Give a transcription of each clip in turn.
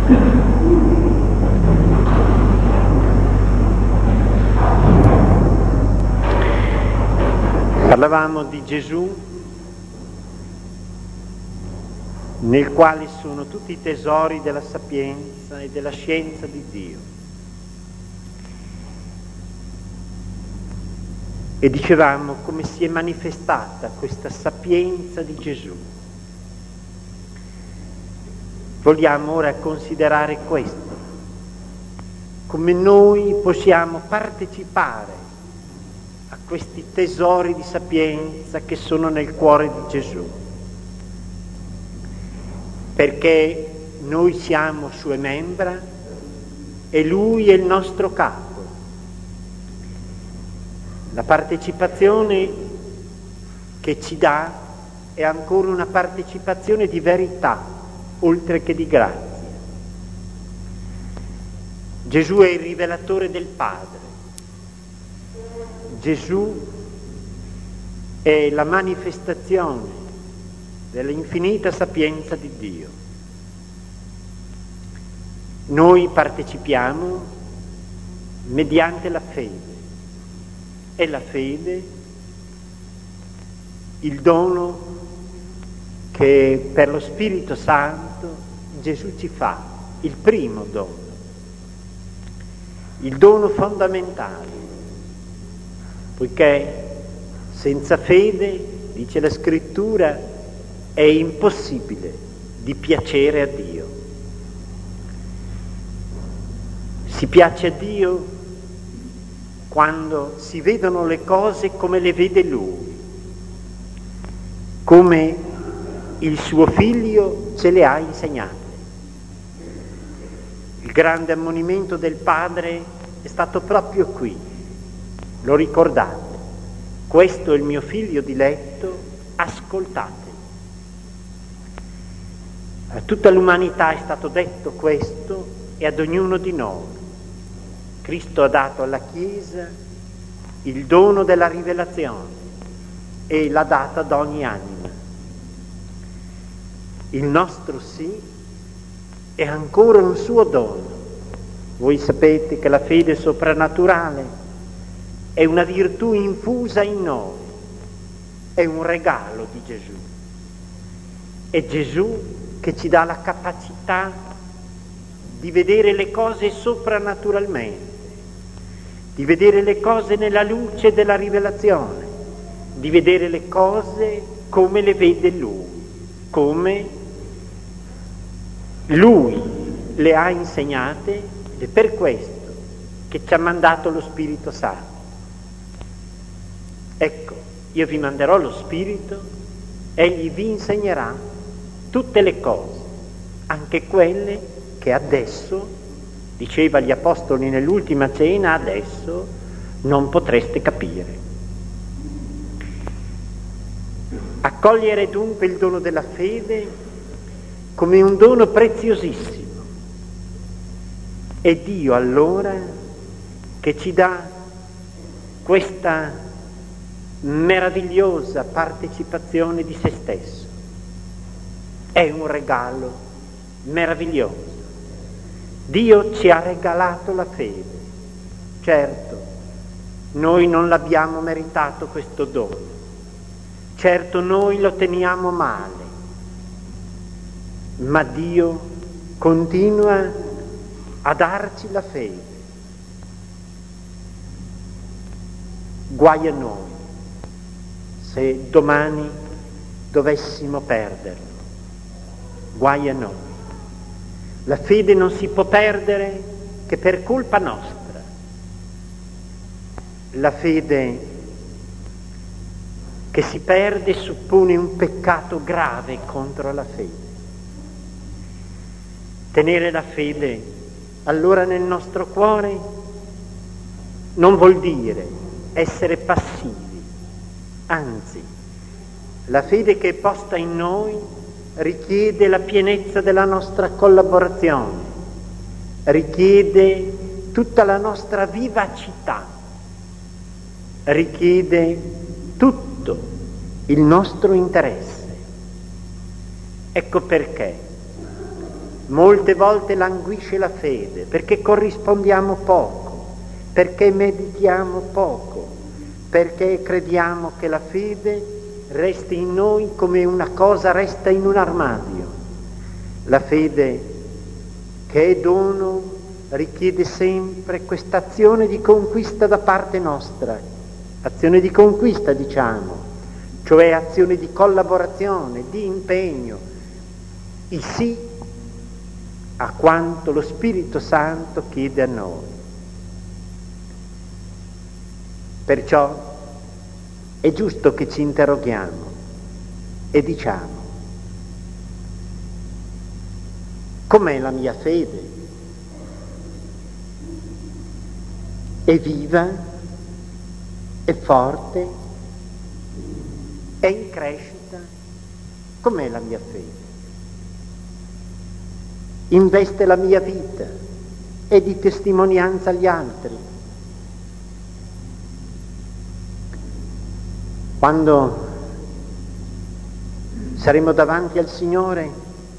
Parlavamo di Gesù, nel quale sono tutti i tesori della sapienza e della scienza di Dio. E dicevamo come si è manifestata questa sapienza di Gesù. Vogliamo ora considerare questo, come noi possiamo partecipare a questi tesori di sapienza che sono nel cuore di Gesù, perché noi siamo sue membra e Lui è il nostro capo. La partecipazione che ci dà è ancora una partecipazione di verità, oltre che di grazia. Gesù è il rivelatore del Padre. Gesù è la manifestazione dell'infinita sapienza di Dio. Noi partecipiamo mediante la fede. È la fede il dono che per lo Spirito Santo Gesù ci fa, il primo dono, il dono fondamentale. Poiché senza fede, dice la Scrittura, è impossibile di piacere a Dio. Si piace a Dio quando si vedono le cose come le vede Lui, come il suo Figlio ce le ha insegnate. Il grande ammonimento del Padre è stato proprio qui. Lo ricordate? Questo è il mio figlio diletto, ascoltate. A tutta l'umanità è stato detto questo e ad ognuno di noi. Cristo ha dato alla Chiesa il dono della rivelazione e l'ha dato ad ogni anima. Il nostro sì è ancora un suo dono. Voi sapete che la fede soprannaturale è una virtù infusa in noi, è un regalo di Gesù. È Gesù che ci dà la capacità di vedere le cose soprannaturalmente, di vedere le cose nella luce della rivelazione, di vedere le cose come le vede Lui, come Lui le ha insegnate, ed è per questo che ci ha mandato lo Spirito Santo. Ecco, io vi manderò lo Spirito, egli vi insegnerà tutte le cose, anche quelle che adesso, diceva agli Apostoli nell'ultima cena, adesso non potreste capire. Accogliere dunque il dono della fede come un dono preziosissimo. È Dio allora che ci dà questa meravigliosa partecipazione di se stesso. È un regalo meraviglioso. Dio ci ha regalato la fede. Certo, noi non l'abbiamo meritato questo dono. Certo, noi lo teniamo male. Ma Dio continua a darci la fede. Guai a noi se domani dovessimo perderlo. Guai a noi. La fede non si può perdere che per colpa nostra. La fede che si perde suppone un peccato grave contro la fede. Tenere la fede allora nel nostro cuore non vuol dire essere passivi. Anzi, la fede che è posta in noi richiede la pienezza della nostra collaborazione, richiede tutta la nostra vivacità, richiede tutto il nostro interesse. Ecco perché molte volte languisce la fede, perché corrispondiamo poco, perché meditiamo poco, perché crediamo che la fede resti in noi come una cosa resta in un armadio. La fede, che è dono, richiede sempre questa azione di conquista da parte nostra, azione di conquista diciamo, cioè azione di collaborazione, di impegno, il sì a quanto lo Spirito Santo chiede a noi. Perciò è giusto che ci interroghiamo e diciamo: com'è la mia fede? È viva? È forte? È in crescita? Com'è la mia fede? Investe la mia vita? È di testimonianza agli altri? Quando saremo davanti al Signore,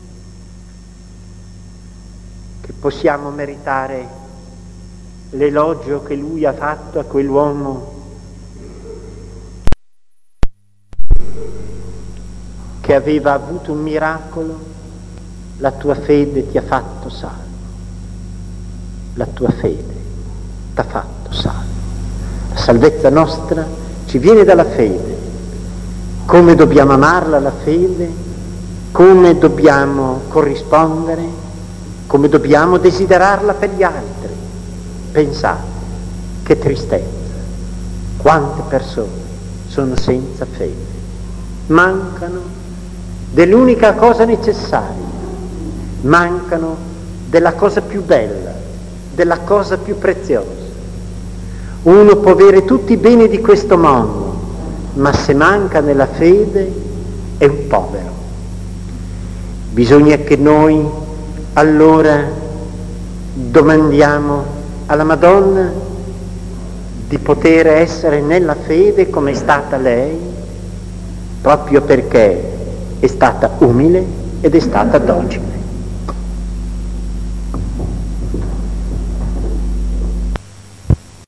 che possiamo meritare l'elogio che Lui ha fatto a quell'uomo che aveva avuto un miracolo: la tua fede ti ha fatto salvo. La tua fede ti ha fatto salvo. La salvezza nostra ci viene dalla fede. Come dobbiamo amarla la fede, come dobbiamo corrispondere, come dobbiamo desiderarla per gli altri. Pensate, che tristezza, quante persone sono senza fede, mancano dell'unica cosa necessaria, mancano della cosa più bella, della cosa più preziosa. Uno può avere tutti i beni di questo mondo, ma se manca nella fede è un povero. Bisogna che noi allora domandiamo alla Madonna di poter essere nella fede come è stata lei, proprio perché è stata umile ed è stata docile.